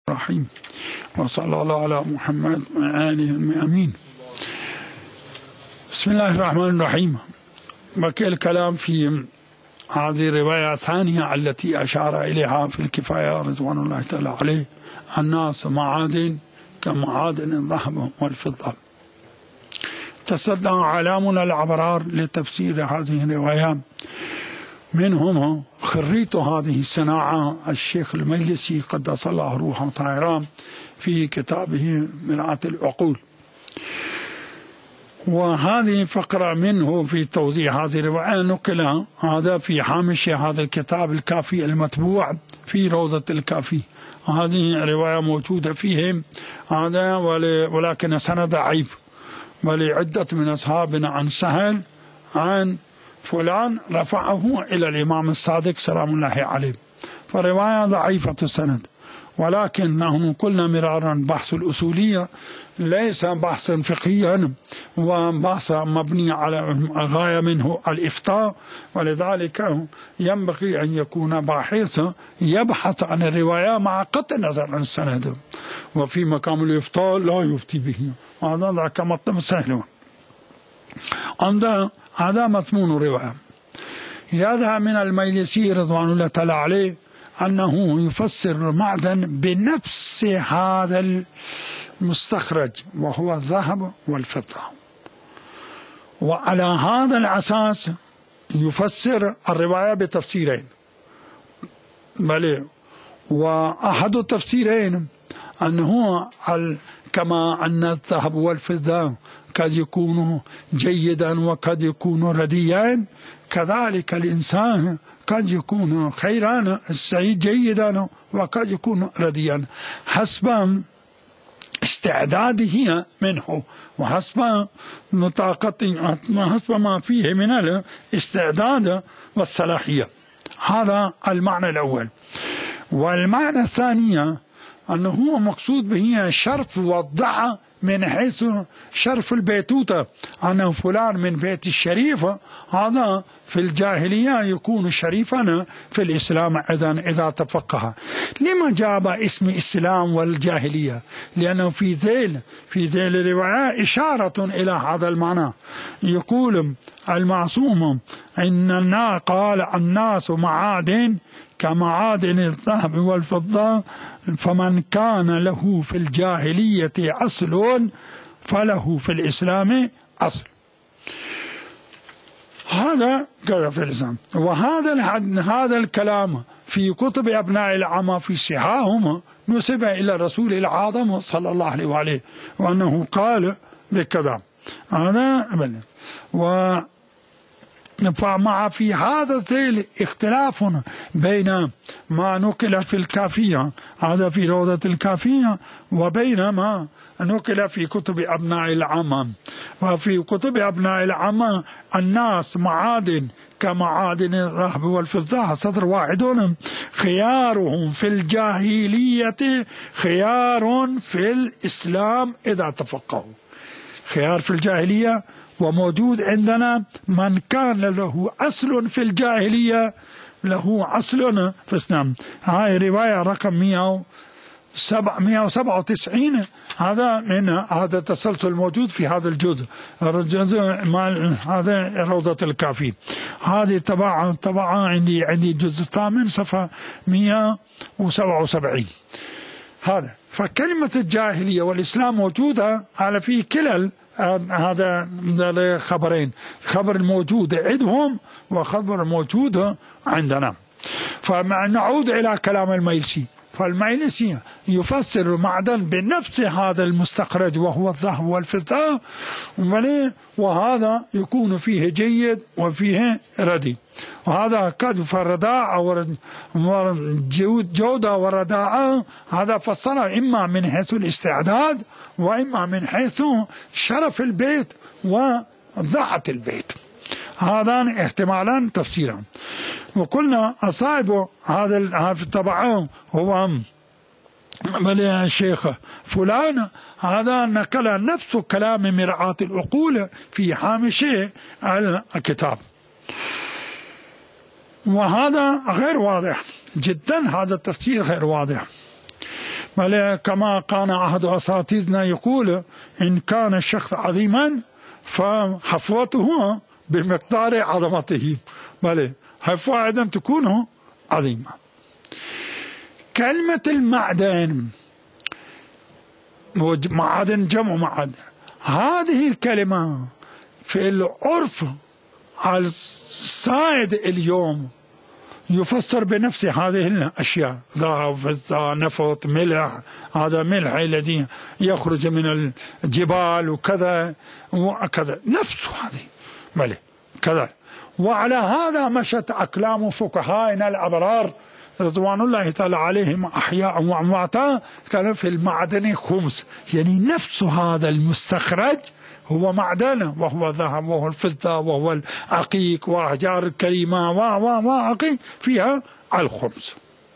الرحيم وصلى الله على محمد وآله المأمين. بسم الله الرحمن الرحيم. بقي الكلام في هذه الرواية الثانية التي أشار إليها في الكفاية رضوان الله تعالى عليه: الناس معادن كمعادن الذهب والفضة. تصدى علامنا الأبرار لتفسير هذه الرواية، منهم خريط هذه الصناعة الشيخ المجلسي قدس الله روحه طاهرا في كتابه مرآة العقول، وهذه فقرة منه في توضيح هذه الرواية نقل هذا في هامش هذا الكتاب الكافي المطبوع في روضة الكافي. هذه الرواية موجودة فيه هذا، ولكن سند ضعيف، ولعدة من أصحابنا عن سهل عن فلان رفعه إلى الإمام الصادق سلام الله عليه، فرواية ضعيفة السند. ولكن نحن قلنا مرارا بحث الأصولية ليس بحثا فقهيا، وبحث مبني على غاية منه الإفتاء، ولذلك ينبغي أن يكون باحث يبحث عن الرواية مع قطع النظر عن السند، وفي مقام الإفتاء لا يفتي به. هذا كمطلب سهل. هذا مضمون الرواية. يذهب من المجلسي رضوان الله تعالى عليه أنه يفسر معدن بنفس هذا المستخرج وهو الذهب والفضة، وعلى هذا الأساس يفسر الرواية بتفسيرين، بل وأحد التفسيرين أنه كما أن الذهب والفضة قد يكون جيدا وقد يكون رديا، كذلك الإنسان قد يكون خيرا السعيد جيدا وقد يكون رديا، حسب استعداده منه وحسب نطاقته، حسب ما فيه من الاستعداد والصلاحية. هذا المعنى الأول. والمعنى الثاني أنه مقصود به الشرف والضعة من حيث شرف البيتوتة، أنه فلان من بيت الشريف، هذا في الجاهلية يكون شريفا في الإسلام إذا تفقه. لما جاب اسم الإسلام والجاهلية؟ لأنه في ذيل الرواية إشارة إلى هذا المعنى. يقول المعصوم إن قال الناس معادن كمعادن الذهب والفضة، فمن كان له في الجاهلية أصل فله في الإسلام أصل. هذا كذا في الإسلام. وهذا الكلام في كتب أبناء العامة في صحاحهم نسب إلى الرسول العظيم صلى الله عليه وآله، وأنه قال بكذا. هذا فمع في هذا الذيل اختلاف بين ما نقل في الكافية، هذا في روضة الكافية، وبين ما نقل في كتب أبناء العامة. وفي كتب أبناء العامة الناس معادن كمعادن الذهب والفضة، سطر واحد: خيارهم في الجاهلية خيار في الإسلام إذا تفقهوا. خيار في الجاهلية، وموجود عندنا من كان له أصل في الجاهلية له أصل في الإسلام. هاي رواية رقم 197. هذا من هذا التسلسل الموجود في هذا الجزء هذا روضة الكافي. هذه طبعا عندي الجزء الثامن صفحة 177. هذا فكلمة الجاهلية والإسلام موجودة على في كلا هذا الخبرين، خبر الموجود عندهم وخبر الموجود عندنا. فنعود إلى كلام المجلسي. فالمجلسي يفسر المعدن بنفس هذا المستخرج وهو الذهب والفضة، وهذا يكون فيه جيد وفيه ردي، وهذا قد فرداء جودة ورداء. هذا فسر إما من حيث الاستعداد وإما من حيث شرف البيت وضعة البيت. هذان احتمالان تفسيرا. وقلنا أصائب هذا طبعا هو الشيخ فلان، هذا نقل نفس كلام مرآة العقول في هامش الكتاب، وهذا غير واضح جدا. هذا التفسير غير واضح. كما كان أحد أساتذتنا يقول: إن كان الشخص عظيما فحفوته بمقدار عظمته. حفوة أيضا تكون عظيمة. كلمة المعدن، معدن جمع معدن، هذه الكلمة في العرف السائد اليوم يفسر بنفس هذه الأشياء: ذهب، فضة، نفط، ملح. هذا ملح الذي يخرج من الجبال وكذا وكذا، نفس هذه كذا. وعلى هذا مشت أقلام فقهائنا الأبرار رضوان الله تعالى عليهم أحياء وأمواتا، كان في المعدن خمس، يعني نفس هذا المستخرج هو معدن، وهو الذهب وهو الفضة وهو العقيق وأحجار الكريمة وعقيق فيها الخمس.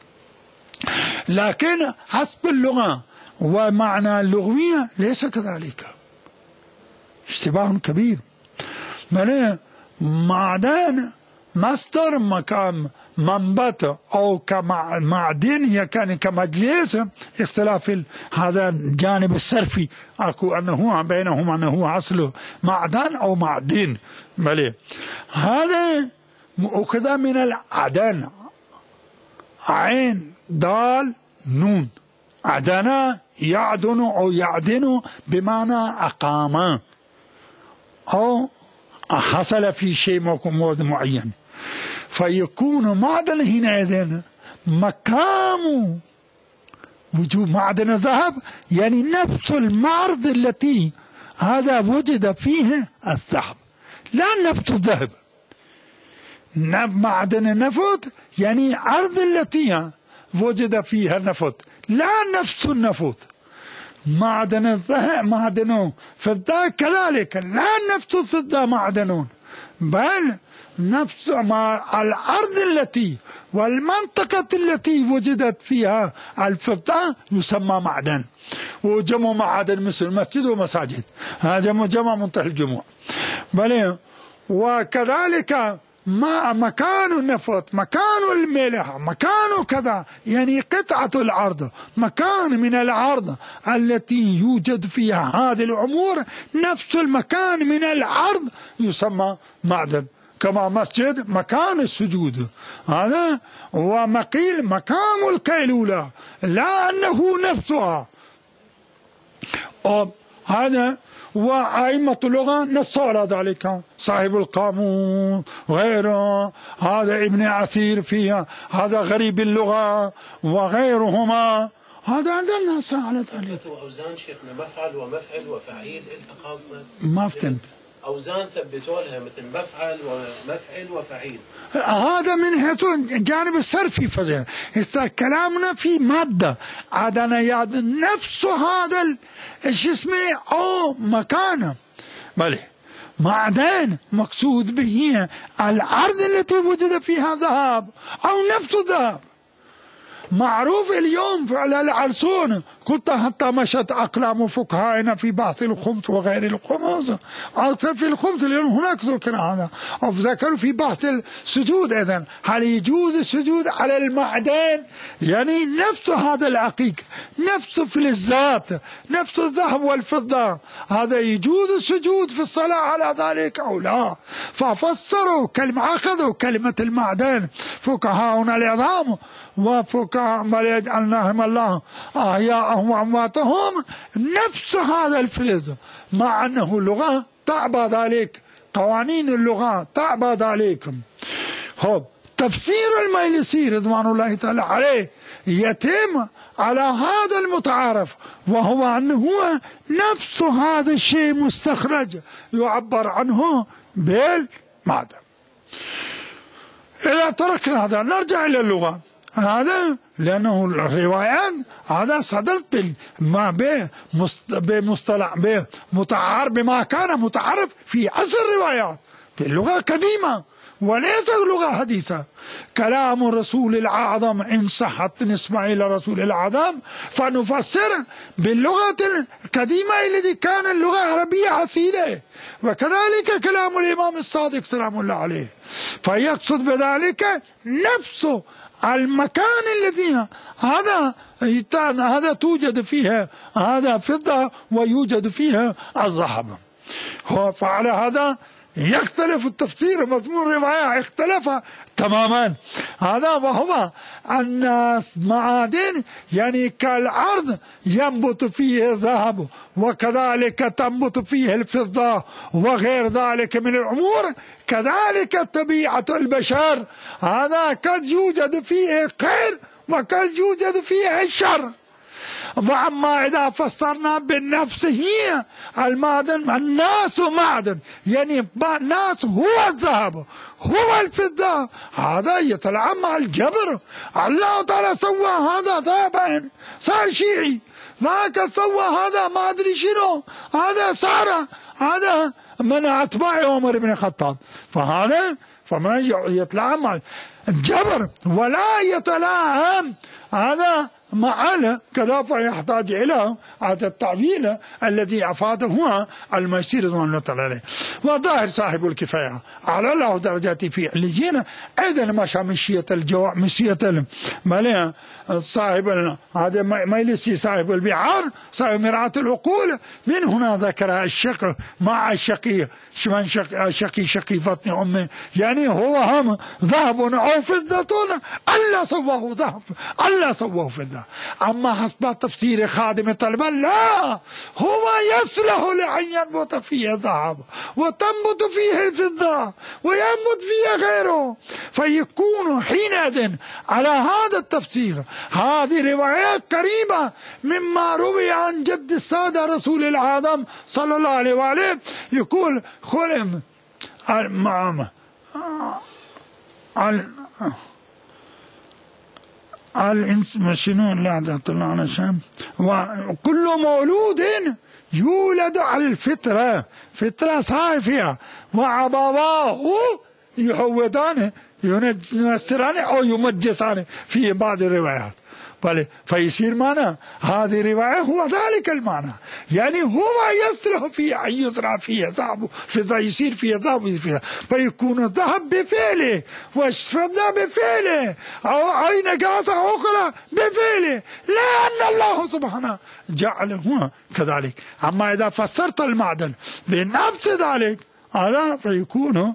لكن حسب اللغة ومعنى اللغوية ليس كذلك، اشتباه كبير. معدن مصدر مكان منبت أو كمعدن، يعني كمجلس، اختلاف هذا الجانب الصرفي، أكو أنه بينهم أنه أصل معدن أو معدن. هذا مؤخذ من العدن، عين دال نون، عدن يعدن أو يعدن بمعنى أقام أو حصل في شيء معين، فيكون معدن حينئذ مقام وجود معدن الذهب، يعني نفس المعرض التي هذا وجد فيه الذهب، لا نفس الذهب. معدن النفط يعني أرض التي وجد فيها النفط، لا نفس النفط. معدن الذهب معدن فضة كذلك، لا نفس الفضة معدن، بل نفس الأرض التي والمنطقة التي وجدت فيها الفضة يسمى معدن. وجمع معدن مثل المسجد ومساجد، هذا جمع منتهى الجموع. وكذلك مكان النفط، مكان الملح، مكان كذا، يعني قطعة الأرض، مكان من الأرض التي يوجد فيها هذه الأمور، نفس المكان من الأرض يسمى معدن. كما مسجد مكان السجود، هذا ومقيل مكان القيلولة، لا أنه نفسها. هذا وأئمة اللغة نصوا على ذلك، صاحب القاموس وغيره، هذا ابن عثير فيها، هذا غريب اللغة وغيرهما، هذا عندنا نص على ذلك. أوزان شيخنا مفعل ومفعل وفعيل أنت خاصة ما فتن أوزان ثبتوا لها مثل مفعل ومفعل وفعيل، هذا من حيث الجانب الصرفي. فضل كلامنا في مادة عدنا ياد نفس هذا الجسم أو مكانه. معدن مقصود به الأرض التي وجد فيها ذهب أو نفس الذهب. معروف اليوم على العرسون، قلت حتى مشت أقلام فقهائنا في بحث الخمس وغير الخمس. في الخمس اليوم هناك ذكر هذا، أو ذكروا في بحث السجود أيضا، هل يجوز السجود على المعدن؟ يعني نفس هذا العقيق، نفس في الذات، نفس الذهب والفضة، هذا يجوز السجود في الصلاة على ذلك أو لا؟ ففسروا كلمة، أخذوا كلمة المعدن فقهاؤنا العظام وفقهاء يجعلناهم الله أحياءهم وأمواتهم نفس هذا الفلز، مع أنه اللغة تعبى ذلك، قوانين اللغة تعبى ذلك. تفسير المجلسي رضوان الله تعالى عليه يتم على هذا المتعارف، وهو أنه نفس هذا الشيء مستخرج يعبر عنه بالمعدن. إذا تركنا هذا نرجع إلى اللغة، هذا لأنه الروايات هذا صدرت بمصطلح بمتعارف، بما كان متعارف في عصر الروايات في اللغة القديمة وليس اللغة حديثة. كلام الرسول الأعظم إن صحت نسبة إلى رسول الأعظم فنفسر باللغة القديمة التي كان اللغة عربية أصيلة، وكذلك كلام الإمام الصادق سلام الله عليه، فيقصد بذلك نفسه المكان الذي هذا هذا توجد فيها هذا فضة ويوجد فيها الذهب. فعلى هذا يختلف التفسير، مضمون الرواية اختلف تماما. هذا وهو أن معادن يعني كالأرض ينبت فيه الذهب وكذلك تنبت فيه الفضة وغير ذلك من الأمور، كذلك طبيعة البشر، هذا قد يوجد فيه خير وقد يوجد فيه الشر. وأما إذا فسرنا بالنفس هي المعدن، الناس معدن، يعني الناس هو الذهب هو الفضة، هذا يتلعب مع الجبر. الله تعالى سوى هذا ذهبا صار شيعي، ذاك سوى هذا ما أدري شنو، هذا صار هذا من أتباع عمر بن الخطاب. فهذا فمن يتلعب مع الجبر ولا يتلاعب هذا معنا كذا، فيحتاج إلى هذا التعويل الذي أفاده المشير رضوان الله تعالى عليه. وظاهر صاحب الكفاية على الله درجاتي في عليين أيضا مشى مشية الجوع مشية المليء صاحب هذا ميلسي صاحب البعار صاحب مرعاة العقول. من هنا ذكر الشق مع الشقي من شقي بطن أمه، يعني هو هم ذهب أو فضة الله سواه ذهب الله سواه فضة. أما حسب تفسير خادم الطلبة لا، هو يصلح لأن ينبت فيه الذهب وتنبت فيه الفضة وينبت فيه غيره، فيكون حينئذ على هذا التفسير هذه روايات قريبة مما روي عن جد السادة رسول العالم صلى الله عليه وآله، يقول خلم شنو لا طلع على شام، وكل مولود يولد على الفطرة، فطرة صافية، وأبواه يهودانه ينسرانه أو يمجسانه في بعض الروايات. فيصير معنى هذه الرواية هو ذلك المعنى، يعني هو يصلح فيه أن يزرع فيه ذهب يصير فيه ذهب فيكون الذهب بفعله والفضة بفعله أو أي نجاسة أخرى بفعله، لأن الله سبحانه جعله كذلك. أما إذا فسرت المعدن بنفس ذلك هذا فيكون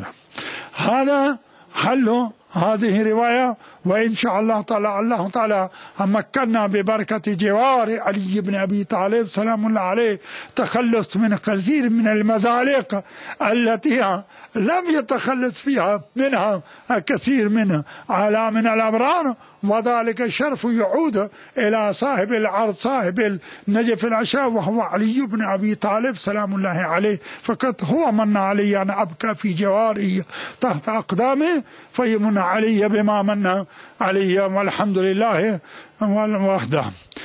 هذا حل هذه الرواية. وإن شاء الله تعالى مكنا ببركة جوار علي بن أبي طالب سلام الله عليه تخلص من كثير من المزالق التي لم يتخلص فيها منها كثير من أعلام الأبرار، وذلك الشرف يعود إلى صاحب العرض صاحب النجف العشاء وهو علي بن أبي طالب سلام الله عليه، فقد هو من علي أن أبكى في جواره تحت أقدامه فيمن علي بما من علي، والحمد لله وحده.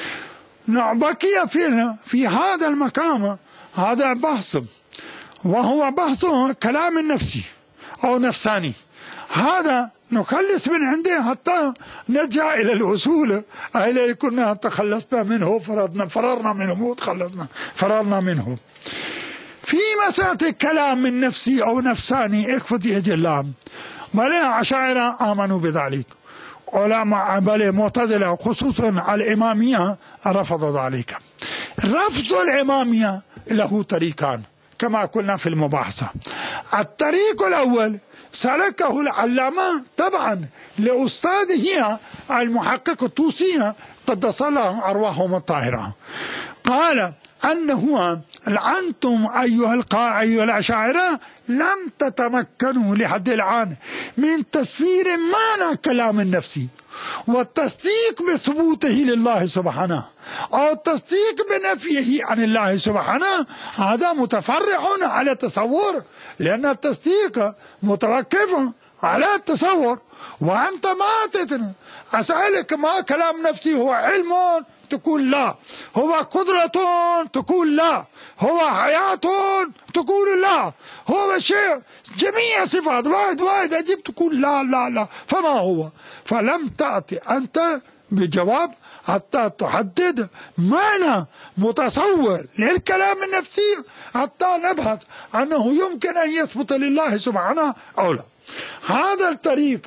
بقي في هذا المقام هذا بحث، وهو بحث كلام النفسي أو نفساني، هذا نخلص من عنده حتى نرجع إلى الأصول التي كنا تخلصنا منه فررنا منه وتخلصنا فررنا منه. في مسألة الكلام النفسي أو نفساني إخوتي أجلام، بل عشائر آمنوا بذلك، علماء بل معتزلة خصوصا الإمامية رفض ذلك. رفض الإمامية له طريقان كما قلنا في المباحثة. الطريق الأول سلكه العلامة طبعا لأستاذه المحقق الطوسي قدس الله أرواحهم الطاهرة، قال أنه أنتم أيها الأشاعرة لم تتمكنوا لحد الآن من تسفير معنى كلام النفسي والتصديق بثبوته لله سبحانه أو التصديق بنفيه عن الله سبحانه. هذا متفرع على التصور، لأن التصديق متوقف على التصور. وأنت ما تدري، أسألك ما كلام نفسي هو علم تقول لا، هو قدرة تقول لا، هو حياة تقول لا، هو شيء جميع صفات واحد أجيب تقول لا لا لا، فما هو؟ فلم تأتي أنت بجواب حتى تحدد معنى متصور للكلام النفسي حتى نبحث أنه يمكن أن يثبت لله سبحانه أو لا. هذا الطريق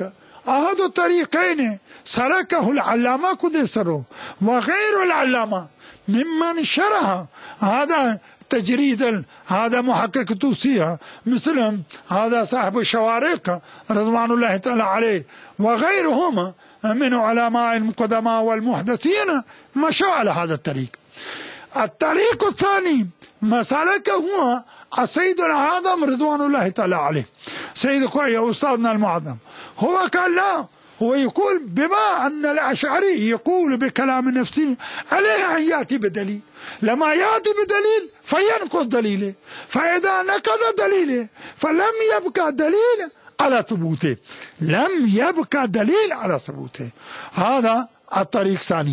أحد الطريقين سلكه العلامة قدسره وغير العلامة ممن شرح هذا تجريد هذا محقق توصية مثلهم هذا صاحب الشوارق رضوان الله تعالى عليه وغيرهم من علماء القدماء والمحدثين مشوا على هذا الطريق. الطريق الثاني ما سلكه هو السيد الأعظم رضوان الله تعالى عليه، سيد قوي أستاذنا المعظم، هو قال لا، هو يقول بما أن الأشعري يقول بكلام نفسه عليه أن يأتي بدليل، لما يأتي بدليل فينقض دليله، فإذا نقض دليله فلم يبقى دليل على ثبوته، لم يبقى دليل على ثبوته. هذا الطريق الثاني.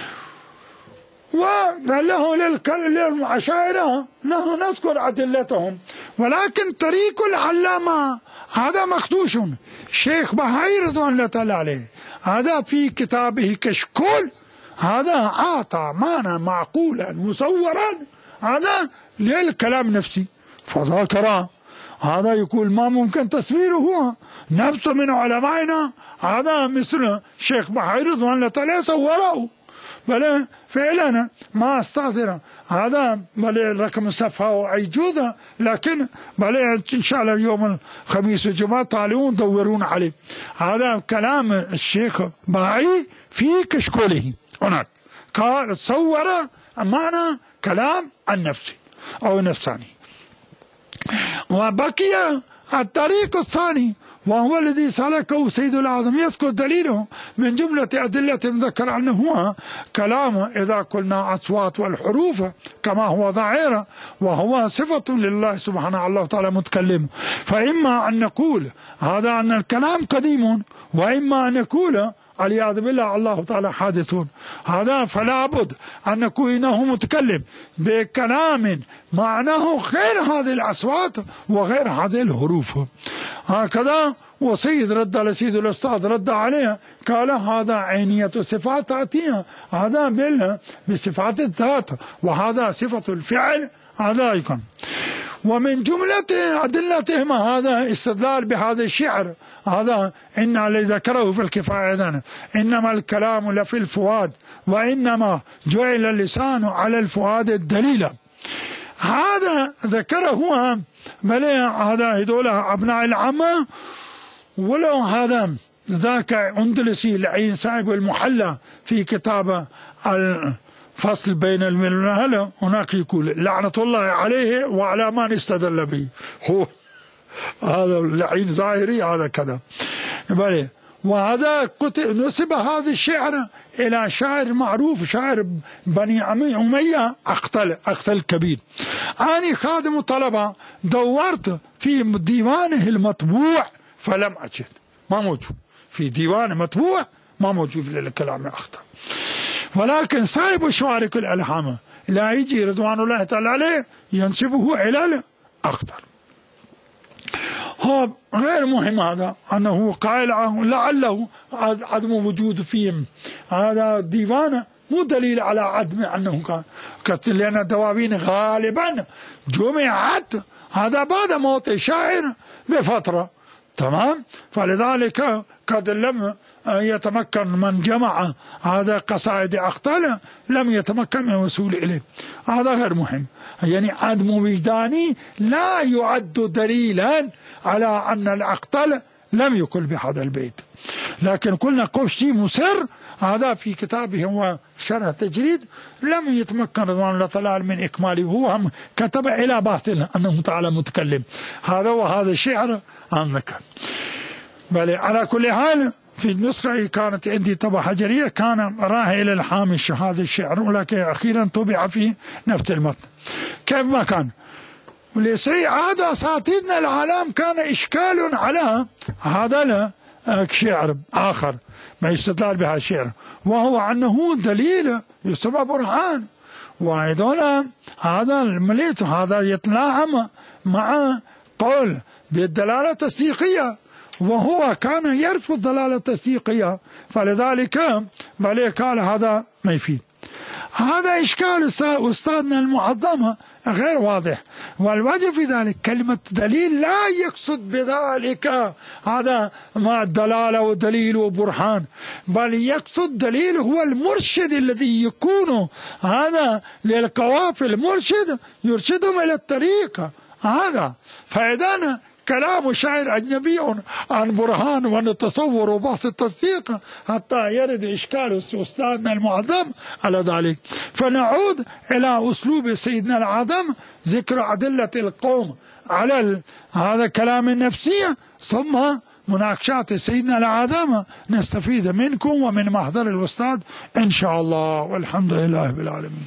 وله للعشائرة نحن نذكر أدلتهم، ولكن طريق العلامة هذا مخدوش. شيخ بهائي رضوان الله تعالى عليه هذا في كتابه كشكول هذا أعطى معنى معقولا مصورا هذا للكلام نفسي فذكره. هذا يقول ما ممكن تصويره، هو نفسه من علمائنا هذا مثل شيخ بهائي رضوان الله تعالى صوره، بل فعلا ما استاذر هذا بل رقم الصفحة وعيجوزة، لكن بل إن شاء الله يوم الخميس والجمعة طالعون دورون عليه. هذا كلام الشيخ بهائي في كشكوله هناك قال صور معنى كلام النفسي أو النفساني. وبقي الطريق الثاني وهو الذي سلكه سيد الأعظم، يذكر دليله من جملة أدلة ذكر أنه هو كلام إذا قلنا أصوات والحروف كما هو ظاهر وهو صفة لله سبحانه الله تعالى متكلم، فإما أن نقول هذا أن الكلام قديم، وإما أن نقول والعياذ بالله الله تعالى حادثون. هذا فلا بد أن نقول إنه متكلم بكلام معناه غير هذه الأصوات وغير هذه الحروف. هكذا وسيد رد على سيد الأستاذ رد عليه قال هذا عينية صفات تأتيها، هذا بصفات الذات وهذا صفة الفعل. هذا يكون ومن جملة أدلتهم هذا استدلال بهذا الشعر هذا إن الذي ذكره في الكفاية إنما الكلام لفي الفؤاد وإنما جعل اللسان على الفؤاد الدليل. هذا ذكره بل هذا هذول أبناء العامة، ولو هذا ذاك أندلسي العين صاحب المحلى في كتاب الفصل بين الملل هناك يقول لعنة الله عليه وعلى من استدل به، هو هذا العين ظاهري هذا كذا. وهذا نسب هذا الشعر إلى شاعر معروف شاعر بني أمية أقتل كبير. أنا خادم طلبة دورت في ديوانه المطبوع فلم أجد، ما موجود في ديوان مطبوع، ما موجود في الكلام الأخطر. ولكن صاحب شوارق الألهام لا يجي رضوان الله تعالى عليه ينسبه إلى الأخطر. هو غير مهم هذا أنه قائل لعله عدم وجود فيهم هذا ديوان مو دليل على عدم أنه كان، لأن الدواوين غالبا جمعت هذا بعد موت الشاعر بفترة، تمام. فلذلك قد لم يتمكن من جمع هذا قصائد أخطل لم يتمكن من الوصول إليه. هذا غير مهم، يعني عدم وجداني لا يعد دليلا على أن الأخطل لم يقل بهذا البيت. لكن قلنا قوشتي مصر هذا في كتابه هو شرح التجريد لم يتمكن رضوان الله تعالى من إكماله، هو هم كتب إلى باطل أنه تعالى متكلم. هذا وهذا الشعر عندك. بل على كل حال في النسخة كانت عندي طبعة حجرية كان راه إلى الحامش هذا الشعر، ولكن أخيرا طبع في نفس المتن كيف ما كان. ولسي عاد أساتذنا العالم كان إشكال على هذا الشعر آخر ما يستدل بها الشعر، وهو أنه دليل يسمى برهان، وأيضا هذا المليت هذا يتلاعب مع قول بالدلالة التصديقية، وهو كان يرفض الدلالة التصديقية، فلذلك بل قال هذا ما يفيد. هذا إشكال أستاذنا المعظم غير واضح، والوجه في ذلك كلمة دليل لا يقصد بذلك هذا مع الدلالة ودليل وبرهان، بل يقصد دليل هو المرشد الذي يكون هذا للقوافل، المرشد يرشدهم إلى الطريق هذا. فإذا كلام شاعر أجنبي عن برهان ونتصور وبحث التصديق حتى يرد إشكال أستاذنا المعظم على ذلك. فنعود إلى أسلوب سيدنا العظم ذكر أدلة القوم على هذا كلام النفسية، ثم مناقشات سيدنا العظم نستفيد منكم ومن محضر الأستاذ إن شاء الله، والحمد لله بالعالمين.